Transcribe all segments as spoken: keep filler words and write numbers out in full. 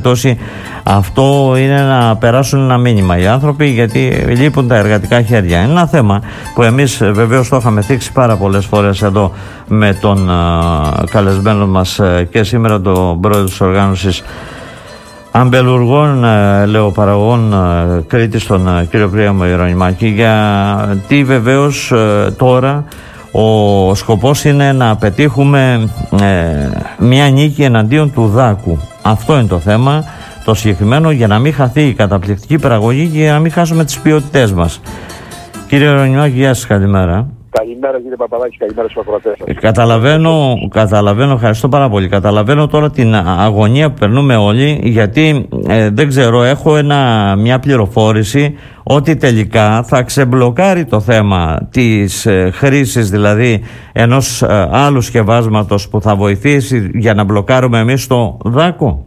περιπτώσει αυτό είναι να περάσουν ένα μήνυμα οι άνθρωποι, γιατί λείπουν τα εργατικά χέρια. Είναι ένα θέμα που εμείς βεβαίως το είχαμε θίξει πάρα πολλές φορές εδώ με τον uh, καλεσμένο μας uh, και σήμερα τον πρόεδρο της οργάνωσης αμπελουργών uh, λεωπαραγωγών uh, Κρήτης, τον uh, κύριο Πρίαμο Ιερονημάκη, γιατί βεβαίως uh, τώρα ο σκοπός είναι να πετύχουμε ε, μια νίκη εναντίον του δάκου. Αυτό είναι το θέμα, το συγκεκριμένο, για να μην χαθεί η καταπληκτική παραγωγή και για να μην χάσουμε τις ποιότητές μας. Κύριε Ιερονημάκη, γεια σας, καλημέρα. Καλημέρα κύριε Παπαδάκη, καλημέρα στους ακροατές σας. Καταλαβαίνω, καταλαβαίνω, ευχαριστώ πάρα πολύ. Καταλαβαίνω τώρα την αγωνία που περνούμε όλοι, γιατί ε, δεν ξέρω, έχω ένα, μια πληροφόρηση ότι τελικά θα ξεμπλοκάρει το θέμα της ε, χρήσης δηλαδή ενός ε, άλλου σκευάσματος που θα βοηθήσει για να μπλοκάρουμε εμείς το δάκο.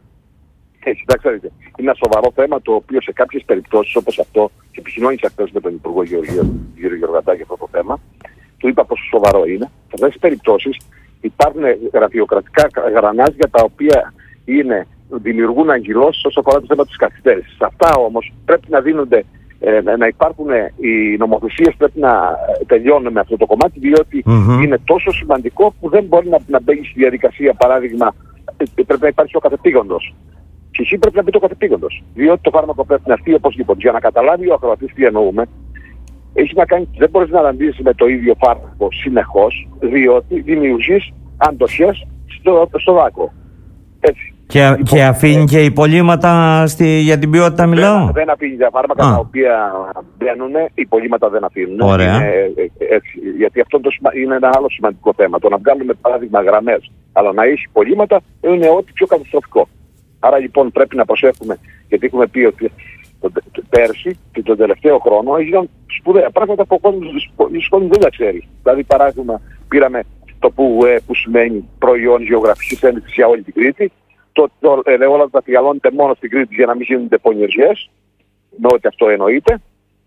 Έτσι, να ξέρετε, είναι ένα σοβαρό θέμα το οποίο σε κάποιες περιπτώσεις όπως αυτό, και επικοινώνησα χθες με τον Υπουργό Γεωργίας, τον κύριο Γεωργαντά, για αυτό το θέμα, του είπα πόσο σοβαρό είναι. Σε αυτές τις περιπτώσεις υπάρχουν γραφειοκρατικά γρανάζια τα οποία είναι, δημιουργούν αγκυλώσεις όσο αφορά το θέμα της καθυστέρησης. Σε αυτά όμως πρέπει να δίνονται, ε, να υπάρχουν οι νομοθεσίες, πρέπει να τελειώνουν με αυτό το κομμάτι, διότι mm-hmm. είναι τόσο σημαντικό που δεν μπορεί να, να μπαίνει στη διαδικασία, παράδειγμα, πρέπει να υπάρχει ο κατεπήγοντος. Και εσύ πρέπει να μπει το κατεπήγοντος. Διότι το φάρμακο πρέπει να έρθει οπωσδήποτε. Για να καταλάβει ο ακροατής τι εννοούμε, έχει να κάνει, δεν μπορείς να αναντήσεις με το ίδιο φάρμακο συνεχώς, διότι δημιουργείς αντοχές στο, στο δάκο. Έτσι. Και, λοιπόν, και αφήνει και υπολείμματα στη, για την ποιότητα, μιλάω. Δεν, δεν αφήνει τα φάρμακα Α. τα οποία μπαίνουν, υπολείμματα δεν αφήνουν. Ωραία. Είναι, έτσι, γιατί αυτό το, είναι ένα άλλο σημαντικό θέμα. Το να βγάλουμε παράδειγμα γραμμές, αλλά να έχει υπολείμματα είναι ό,τι πιο καταστροφικό. Άρα λοιπόν πρέπει να προσέχουμε, γιατί έχουμε πει ότι το, το, πέρσι και τον τελευταίο χρόνο έγιναν σπουδαία πράγματα που ο κόσμος δεν τα ξέρει. Δηλαδή, παράδειγμα, πήραμε το που, ε, που σημαίνει προϊόν γεωγραφικής ένδειξης για όλη την Κρήτη. Το, το ελαιόλαδο θα φυγαλώνεται μόνο στην Κρήτη για να μην γίνονται πονηριές, με ό,τι αυτό εννοείται.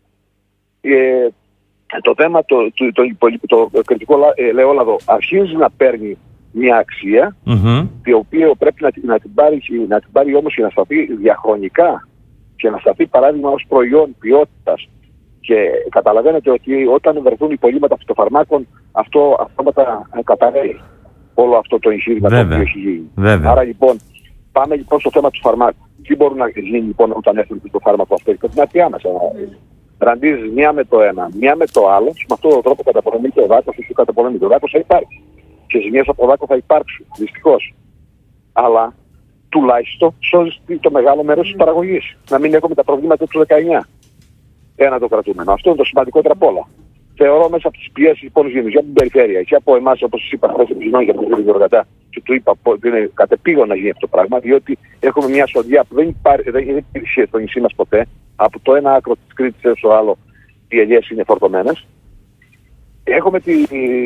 Ε, το θέμα, το, το, το, το, το κριτικό ελαιόλαδο αρχίζει να παίρνει μια αξία, mm-hmm. η οποία πρέπει να, να, την πάρει, να την πάρει όμως και να σταθεί διαχρονικά και να σταθεί παράδειγμα ως προϊόν ποιότητας. Και καταλαβαίνετε ότι όταν βρεθούν υπολείμματα φυτοφαρμάκων, αυτό αυτόματα καταραίει όλο αυτό το εγχείρημα το οποίο έχει γίνει. Βέβαια. Άρα λοιπόν, πάμε λοιπόν στο θέμα του φαρμάκου. Τι μπορούν να γίνει λοιπόν όταν έρθουν το φάρμακο αυτό? Πρέπει να πει άμεσα. Ραντίζεις μία με το ένα, μία με το άλλο. Με αυτόν τον τρόπο καταπολεμείται ο δάκος, όσο καταπολεμείται ο δάκος θα υπάρχει. Και ζημιές από δάκο θα υπάρξουν, δυστυχώς. Αλλά τουλάχιστον σώζει το μεγάλο μέρος της παραγωγής. Να μην έχουμε τα προβλήματα του δεκαεννιά. Ένα το κρατούμενο. Αυτό είναι το σημαντικότερο απ' όλα. Θεωρώ μέσα από τις πιέσεις λοιπόν γίνονται για την περιφέρεια και από εμάς, όπως σας είπα, χθες επισυνών για τον κύριο Γεωργαντά, και του είπα ότι είναι κατεπήγον να γίνει αυτό το πράγμα, διότι έχουμε μια σοδιά που δεν υπάρχει, δεν υπήρχε στο νησί μας ποτέ. Από το ένα άκρο της Κρήτης έως το άλλο οι ελιές είναι φορτωμένες. Έχουμε τη.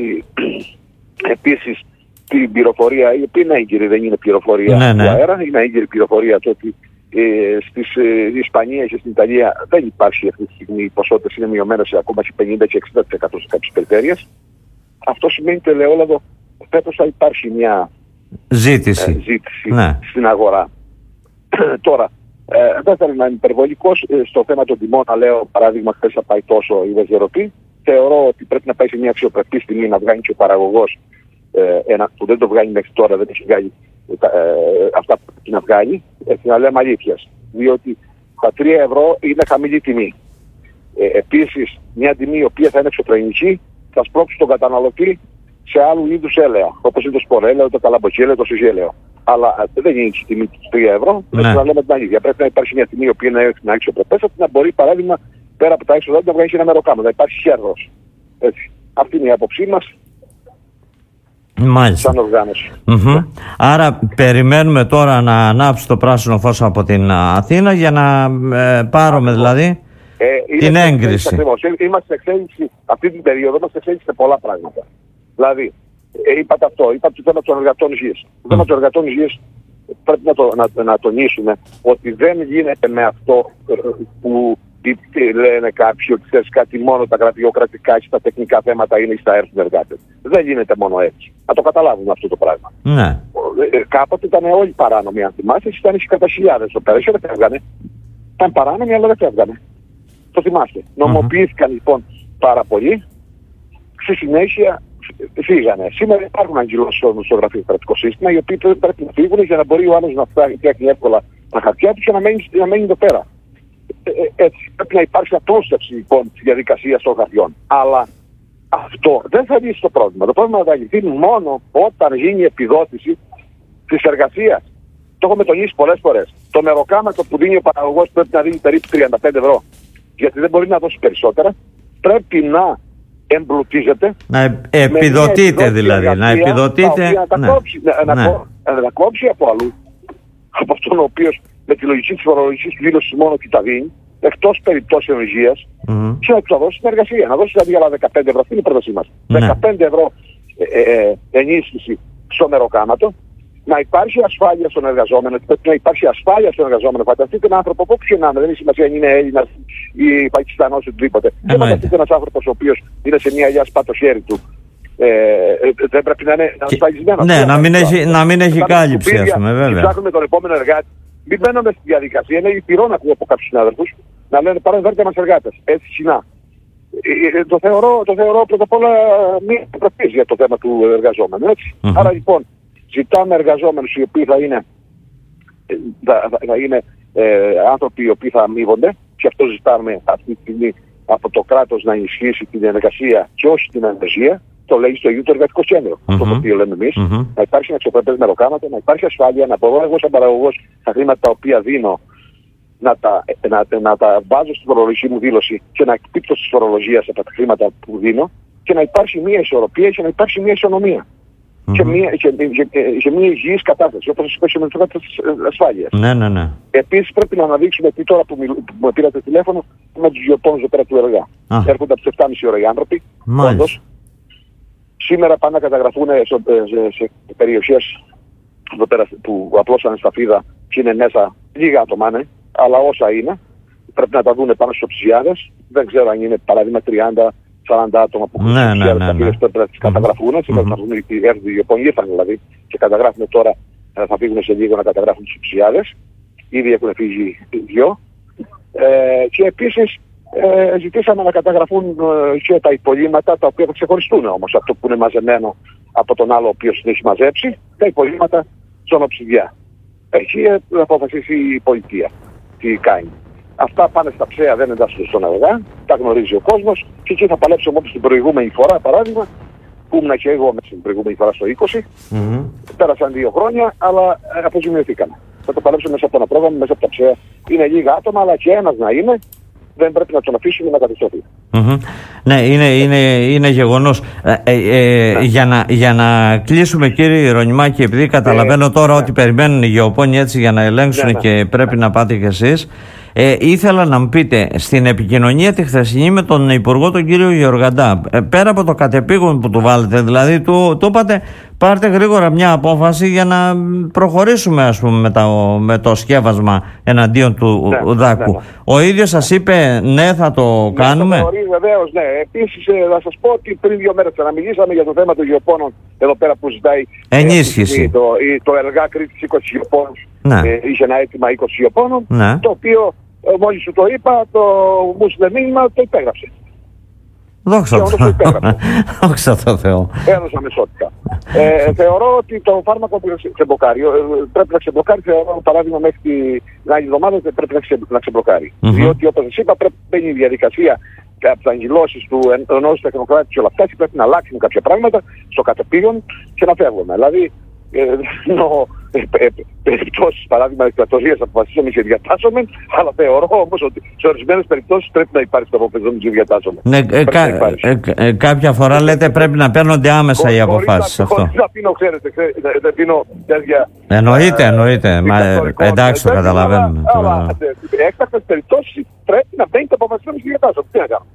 Επίσης την πληροφορία, η οποία είναι έγκυρη, δεν είναι πληροφορία ναι, ναι. του αέρα, είναι έγκυρη πληροφορία το ότι ε, στις ε, Ισπανία και στην Ιταλία δεν υπάρχει αυτή τη στιγμή, οι ποσότητες είναι μειωμένες ακόμα και πενήντα και εξήντα τοις εκατό σε κάποιες περιφέρειες. Αυτό σημαίνει ότι το ελαιόλαδο φέτος θα υπάρχει μια ζήτηση, ε, ζήτηση ναι. στην αγορά. Τώρα, ε, δεν θέλω να είμαι υπερβολικός ε, στο θέμα των τιμών, να λέω παράδειγμα χθες θα πάει τόσο η Βεζερωτή. Θεωρώ ότι πρέπει να πάει σε μια αξιοπρεπή στιγμή να βγάλει και ο παραγωγός ε, ένα, που δεν το βγάλει μέχρι τώρα, δεν έχει βγάλει ε, αυτά που πρέπει να βγάλει, έτσι να λέμε αλήθειας. Διότι τα τρία ευρώ είναι χαμηλή τιμή. Ε, επίσης, μια τιμή η οποία θα είναι εξωφρενική θα σπρώξει τον καταναλωτή σε άλλου είδους έλαια, όπως είναι το σπορέλαιο, το καλαμποκέλαιο, το σουζέλαιο. Αλλά ε, δεν είναι η τιμή του τρία ευρώ, ναι. Έτσι να λέμε την αλήθεια. Πρέπει να υπάρχει μια τιμή η οποία είναι να αξιοπρεπέστατη, να μπορεί παράδειγμα πέρα από τα έξοδα να βγάλει ένα μεροκάμα, να υπάρχει κέρδος. Έτσι. Αυτή είναι η άποψή μας. Μάλιστα. Σαν οργάνωση. Mm-hmm. Άρα περιμένουμε τώρα να ανάψει το πράσινο φως από την Αθήνα για να ε, πάρουμε Ακριβώς. δηλαδή ε, την έγκριση. Ακριβώς. Είμαστε σε εξέλιξη, αυτή την περίοδο είμαστε σε εξέλιξη σε πολλά πράγματα. Δηλαδή, ε, είπατε αυτό, είπατε το θέμα των εργατών υγείας. Το θέμα των εργατών υγείας πρέπει να, το, να, να τονίσουμε ότι δεν γίνεται με αυτό που λένε κάποιοι ότι ξέρεις κάτι, μόνο τα γραφειοκρατικά και τα τεχνικά θέματα είναι στα έρθουν εργάτες. Δεν γίνεται μόνο έτσι. Να το καταλάβουμε αυτό το πράγμα. Ναι. ε, κάποτε ήταν όλοι παράνομοι, αν θυμάστε, ήταν οι κατασχιλιάδες εδώ πέρα, δεν φεύγανε. Ήταν παράνομοι, αλλά δεν φεύγανε. Το θυμάστε. Mm-hmm. Νομοποιήθηκαν λοιπόν πάρα πολύ. Στη συνέχεια φύγανε. Σήμερα υπάρχουν αγγελώσεις στο γραφείο κρατικό σύστημα, οι οποίοι πρέπει να φύγουν για να μπορεί ο άλλος να φτιάχνει εύκολα τα χαρτιά του και να μένει, να μένει εδώ πέρα. Ε, ε, έτσι. Πρέπει να υπάρξει απλούστευση λοιπόν τη διαδικασία των χαρτιών. Αλλά αυτό δεν θα λύσει το πρόβλημα. Το πρόβλημα θα λυθεί μόνο όταν γίνει επιδότηση τη εργασία. Το έχουμε τονίσει πολλές φορές. Το μεροκάματο που δίνει ο παραγωγός πρέπει να δίνει περίπου τριάντα πέντε ευρώ. Γιατί δεν μπορεί να δώσει περισσότερα. Πρέπει να εμπλουτίζεται. Να επιδοτείται δηλαδή. Να επιδοτείται. Να τα ναι. κόψει, να, ναι. να, να, να κόψει από αλλού. Από αυτόν ο οποίος με τη λογική της φορολογικής δήλωσης μόνο και τα δίνει, εκτός περιπτώσεων υγείας, mm-hmm. και να του δώσει την εργασία. Να δώσει δηλαδή άλλα δεκαπέντε ευρώ. Αυτή είναι η πρότασή μας. Ναι. δεκαπέντε ευρώ ε, ε, ενίσχυση στο μεροκάματο. Να υπάρχει ασφάλεια στον εργαζόμενο, πρέπει να υπάρχει ασφάλεια στον εργαζόμενο. Φανταστείτε έναν άνθρωπο, όπου και να είναι, δεν έχει σημασία αν είναι Έλληνας ή Πακιστανός ή οτιδήποτε. Δεν φανταστείτε ένας άνθρωπος ο οποίος είναι σε μια ηλιά σπά το χέρι του. Ε, ε, δεν πρέπει να είναι ασφαλισμένος. Ναι, να μην έχει, να μην έχει κάλυψη, ας πούμε, βέβαια. Ψάχνουμε τον επόμενο εργάτη. Μην μπαίνουμε στη διαδικασία. Είναι υπηρώ να ακούω από κάποιους συνάδελφους να λένε παραδέρτε μας εργάτες. Έτσι συνά. Ε, το, θεωρώ, το θεωρώ πρώτα απ' όλα μία προπής για το θέμα του εργαζόμενου. Έτσι. Mm-hmm. Άρα λοιπόν. Ζητάμε εργαζόμενους οι οποίοι θα είναι, θα, θα είναι ε, άνθρωποι οι οποίοι θα αμείβονται, και αυτό ζητάμε αυτή τη στιγμή από το κράτος να ενισχύσει την εργασία και όχι την ανεργία. Το λέει στο ίδιο το εργατικό κέντρο. Mm-hmm. Αυτό το οποίο λέμε εμείς. Mm-hmm. Να υπάρχει ένα αξιοπρεπές μεροκάματο, να υπάρχει ασφάλεια, να μπορώ εγώ σαν παραγωγός τα χρήματα τα οποία δίνω να τα, να, να τα βάζω στη φορολογική μου δήλωση και να εκπίπτω στη φορολογία από τα χρήματα που δίνω, και να υπάρχει μια ισορροπία και να υπάρχει μια ισονομία. Mm-hmm. Και, μια, και, και, και μια υγιής κατάσταση, όπως είπα με το κάτω της ασφάλειας. Ναι, ναι, ναι. Επίσης πρέπει να αναδείξουμε, τι τώρα που, μιλ, που με πήρατε τηλέφωνο, με τους γεωπόνους εδώ πέρα του ΕΡΓΑ. Ah. Έρχονται από τις επτά και μισή ώρα οι άνθρωποι. Όντως, σήμερα πάνε να καταγραφούν σε, σε, σε περιοχές εδώ πέρα που απλώσανε στα φίδα και είναι μέσα λίγα άτομα, ναι, αλλά όσα είναι, πρέπει να τα δουν πάνω στους οψιάδες. Δεν ξέρω αν είναι παράδειγμα τριάντα σαράντα άτομα που ναι, ναι, ναι, ναι, ναι. πρέπει να τις καταγραφούν. Έτσι, mm-hmm. οι έρθουν οι Ιαπωνοί ήρθαν δηλαδή και καταγράφουν τώρα, θα φύγουν σε λίγο να καταγράφουν τους ψιάδες. Ήδη έχουν φύγει δυο. Ε, και επίσης ε, ζητήσαμε να καταγραφούν ε, και τα υπολείμματα, τα οποία θα ξεχωριστούν όμως αυτό που είναι μαζεμένο από τον άλλο ο οποίος την έχει μαζέψει, τα υπολείμματα στον οψιδιά. Έχει αποφασίσει η πολιτεία τι κάνει. Αυτά πάνε στα ψέα, δεν εντάσσονται στον ΕΡΓΑ, τα γνωρίζει ο κόσμος, και εκεί θα παλέψουμε όπως την προηγούμενη φορά, παράδειγμα, που ήμουν και εγώ μέσα την προηγούμενη φορά στο είκοσι. Mm-hmm. Πέρασαν δύο χρόνια, αλλά αποζημιωθήκαμε. Θα το παλέψουμε μέσα από ένα πρόγραμμα, μέσα από τα ψέα. Είναι λίγα άτομα, αλλά και ένας να είναι, δεν πρέπει να τον αφήσουμε να καταστροφεί. Mm-hmm. Ναι, είναι, είναι, είναι γεγονός. Ε, ε, ε, ναι. για, να, για να κλείσουμε, κύριε Ρωνιμάκη, επειδή καταλαβαίνω τώρα ναι. ότι περιμένουν οι γεωπόνοι έτσι για να ελέγξουν ναι, ναι. και πρέπει ναι. να πάτε κι εσείς. Ε, ήθελα να μου πείτε, στην επικοινωνία τη χθεσινή με τον Υπουργό, τον κύριο Γεωργαντά, ε, πέρα από το κατεπήγον που του βάλετε, δηλαδή του, του είπατε πάρτε γρήγορα μια απόφαση για να προχωρήσουμε, ας πούμε, με, τα, με το σκεύασμα εναντίον του ναι, Δάκου. Ναι, ναι. Ο ίδιος σας είπε ναι, θα το ναι, κάνουμε. Το βεβαίως, ναι. Επίσης, ε, θα σας πω ότι πριν δύο μέρες ξαναμιλήσαμε για το θέμα των γεωπόνων εδώ πέρα που ζητάει ενίσχυση. Ε, το, το ΕΡΓΑ Κρήτης είκοσι γεωπόνους. Ναι. Ε, είχε ένα αίτημα είκοσι γεωπόνων, ναι. το οποίο ε, μόλις σου το είπα, το μου στείλε μήνυμα, το υπέγραψε. Δόξα τω Θεώ. Έδωσα μεσότητα. ε, θεωρώ ότι το φάρμακο ξεμπλοκάρει. Πρέπει να ξεμπλοκάρει, θεωρώ, παράδειγμα, μέχρι την άλλη εβδομάδα πρέπει να ξεμπλοκάρει. Mm-hmm. Διότι, όπως σας είπα, πρέπει να μπαίνει η διαδικασία από τις αγγυλώσεις του ενός τεχνοκράτη και όλα αυτά, και πρέπει να αλλάξουν κάποια πράγματα στο κατεπήγον και να φεύγουμε. Δηλαδή, ενώ περιπτώσεις, παράδειγμα, δικτατορίας αποφασίσαμε και διατάσσομαι, αλλά θεωρώ όμως ότι σε ορισμένες περιπτώσεις πρέπει να υπάρχει το αποφασίσαμε και διατάσσομαι. Ναι, ε, κα, ε, ε, κάποια φορά λέτε πρέπει να παίρνονται άμεσα οι αποφάσεις. Χωρίς να πίνω, ξέρετε, δεν πίνω τέτοια... Εννοείται, εννοείται. Εντάξει, το καταλαβαίνουμε. Αλλά έκτακτες περιπτώσεις πρέπει να μπαίνει το αποφασίσαμε και διατάσσομαι. Τι να κάνω.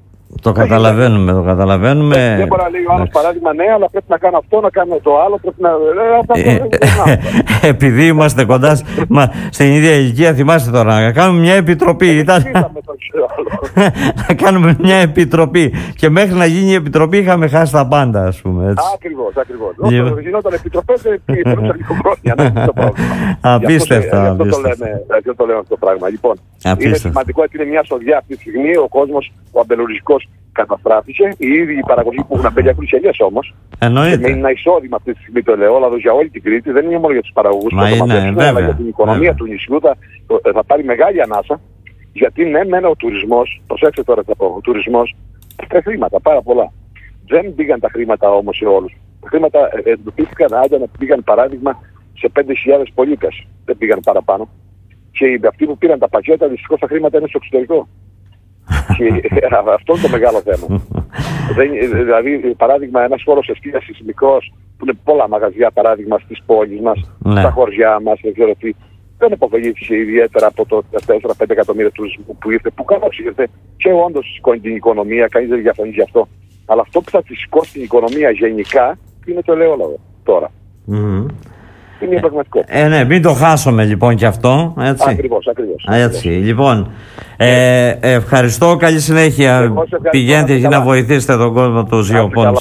Το καταλαβαίνουμε, το καταλαβαίνουμε. Δεν, δεν μπορεί να λέει ο άλλος παράδειγμα, ναι, αλλά πρέπει να κάνω αυτό, να κάνω το άλλο, πρέπει να... Ε, επειδή είμαστε κοντά μα, στην ίδια ηλικία, θυμάστε τώρα, να κάνουμε μια επιτροπή. Ήταν... να κάνουμε μια επιτροπή. Και μέχρι να γίνει η επιτροπή είχαμε χάσει τα πάντα, ας πούμε. Ακριβώς, ακριβώς. Όταν γινόταν επιτροπές, περνούσαν λίγο χρόνια, ναι, το πρόβλημα. Απίστευτα. Αυτό το λέω αυτό το πράγμα. Λοιπόν, είναι σημαντικό ότι είναι μια σοδιά αυτή τη στιγμή, ο κόσμος, ο αμπελουργικός καταστράφησε. Οι ίδιοι οι παραγωγοί που έχουν αμπέλια κρουσελιές όμως. Εννοείται. Με ένα εισόδημα αυτή τη στιγμή το ελαιόλαδος για όλη την Κρήτη, δεν είναι μόνο για τους παραγωγούς που το μαθαίνουν, αλλά για την οικονομία βέβαια. Του νησιού θα, θα πάρει μεγάλη ανάσα. Γιατί ναι, μένει ο τουρισμός, προσέξτε τώρα ο τουρισμός, τα χρήματα, πάρα πολλά. Δεν πήγαν τα χρήματα όμως σε όλους. Τα χρήματα εντοπίστηκαν, άντε να πήγαν παράδειγμα σε πέντε χιλιάδες πολίτες. Δεν πήγαν παραπάνω. Και αυτοί που πήραν τα πακέτα, δυστυχώς τα χρήματα είναι στο εξωτερικό. Και αυτό είναι το μεγάλο θέμα. Δεν, δηλαδή, παράδειγμα, ένας χώρος εστίασης μικρός, που είναι πολλά μαγαζιά, παράδειγμα, στις πόλεις μας, ναι. Στα χωριά μας, δεν ξέρω τι, δεν υποφελήθηκε ιδιαίτερα από το τέσσερα πέντε εκατομμύρια τουρισμού που ήρθε, που καλώς ήρθε και όντως σηκώνει την οικονομία, κανείς δεν διαφωνεί γι' αυτό. Αλλά αυτό που θα τη σηκώσει την οικονομία γενικά είναι το ελαιόλαδο τώρα. Mm-hmm. Είναι μια πραγματικότητα. Ε, ναι, μην το χάσουμε λοιπόν κι αυτό. Έτσι. Ακριβώς, ακριβώς. Έτσι. Λοιπόν, ε, ευχαριστώ, καλή συνέχεια. Πηγαίνετε εκεί να βοηθήσετε τον κόσμο του Ζιοπόνου.